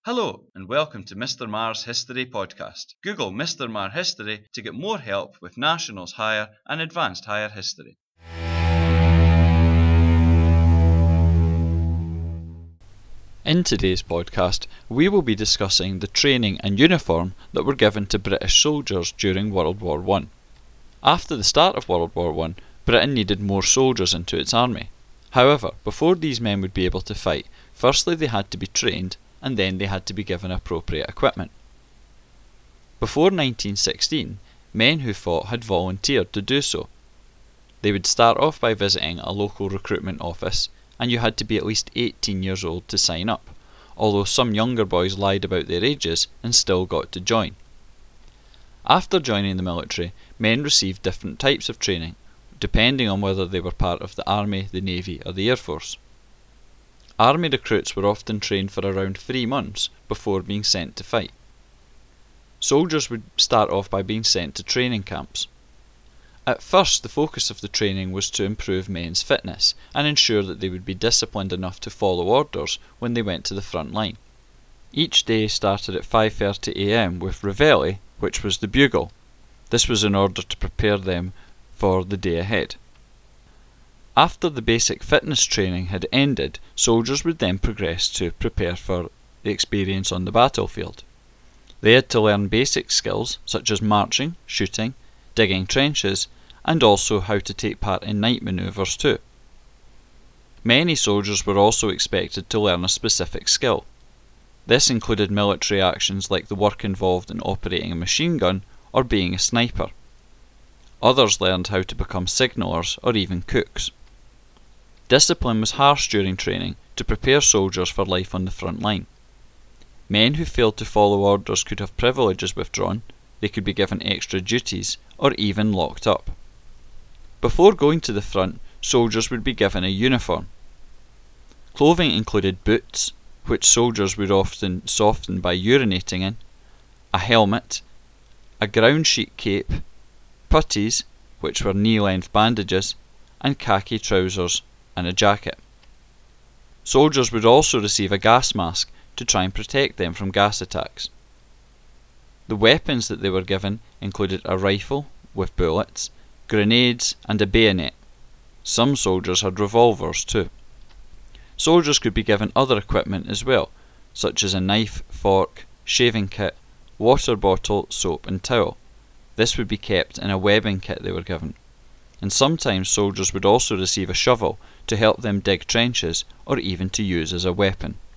Hello and welcome to Mr. Marr's History Podcast. Google Mr. Marr History to get more help with Nationals Higher and Advanced Higher History. In today's podcast, we will be discussing the training and uniform that were given to British soldiers during World War I. After the start of World War I, Britain needed more soldiers into its army. However, before these men would be able to fight, firstly they had to be trained and then they had to be given appropriate equipment. Before 1916, men who fought had volunteered to do so. They would start off by visiting a local recruitment office, and you had to be at least 18 years old to sign up, although some younger boys lied about their ages and still got to join. After joining the military, men received different types of training, depending on whether they were part of the Army, the Navy or the Air Force. Army recruits were often trained for around 3 months before being sent to fight. Soldiers would start off by being sent to training camps. At first, the focus of the training was to improve men's fitness and ensure that they would be disciplined enough to follow orders when they went to the front line. Each day started at 5:30 a.m. with Reveille, which was the bugle. This was in order to prepare them for the day ahead. After the basic fitness training had ended, soldiers would then progress to prepare for the experience on the battlefield. They had to learn basic skills such as marching, shooting, digging trenches, and also how to take part in night manoeuvres too. Many soldiers were also expected to learn a specific skill. This included military actions like the work involved in operating a machine gun or being a sniper. Others learned how to become signallers or even cooks. Discipline was harsh during training to prepare soldiers for life on the front line. Men who failed to follow orders could have privileges withdrawn, they could be given extra duties, or even locked up. Before going to the front, soldiers would be given a uniform. Clothing included boots, which soldiers would often soften by urinating in, a helmet, a ground sheet cape, puttees, which were knee-length bandages, and khaki trousers and a jacket. Soldiers would also receive a gas mask to try and protect them from gas attacks. The weapons that they were given included a rifle with bullets, grenades and a bayonet. Some soldiers had revolvers too. Soldiers could be given other equipment as well, such as a knife, fork, shaving kit, water bottle, soap and towel. This would be kept in a webbing kit they were given. And sometimes soldiers would also receive a shovel to help them dig trenches or even to use as a weapon.